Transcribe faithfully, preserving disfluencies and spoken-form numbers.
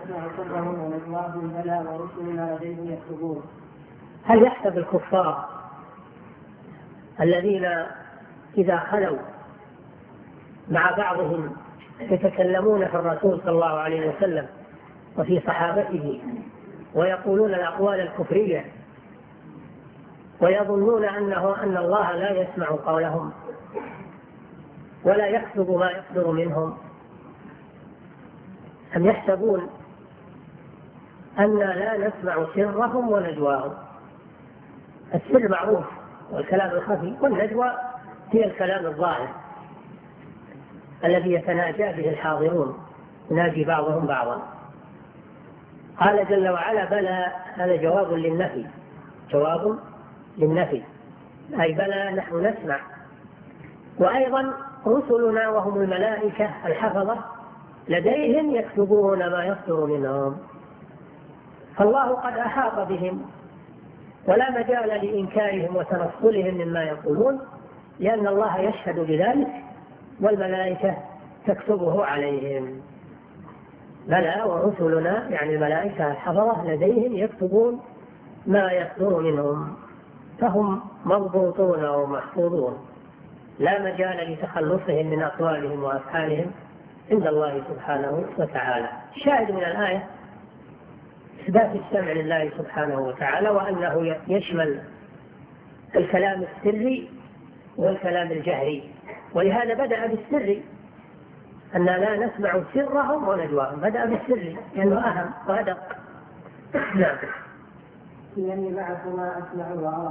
نسمع سرهم ونجواهم بلى ورسلنا لديهم يكتبون. هل يحسب الكفار الذين إذا خلوا مع بعضهم يتكلمون في الرسول صلى الله عليه وسلم وفي صحابته ويقولون الأقوال الكفرية ويظنون أنه أن الله لا يسمع قولهم ولا يكتب ما يصدر منهم، أم يحسبون أن لا نسمع سرهم ونجواهم؟ السر معروف والكلام الخفي، والنجوى هي الكلام الظاهر الذي يتناجى به الحاضرون، يناجي بعضهم بعضا. قال جل وعلا بلى، هذا جواب للنفي، جواب للنفي أي بلى نحن نسمع. وأيضا رسلنا وهم الملائكة الحفظة لديهم يكتبون ما يصدر منهم، فالله قد أحاط بهم ولا مجال لإنكارهم وتنصلهم مما يقولون، لأن الله يشهد بذلك والملائكة تكتبه عليهم. بلى ورسلنا يعني الملائكة الحفظة لديهم يكتبون ما يصدر منهم، فهم مضبوطون ومحفوظون، لا مجال لتخلصهم من أقوالهم وأفعالهم عند الله سبحانه وتعالى. الشاهد من الآية إثبات السمع لله سبحانه وتعالى، وأنه يشمل الكلام السري والكلام الجهري، ولهذا بدأ بالسر، أن لا نسمع سرهم ونجواهم، بدأ بالسر لأنه أهم وأدق. نعم. إنني معكما أسمع وأرى.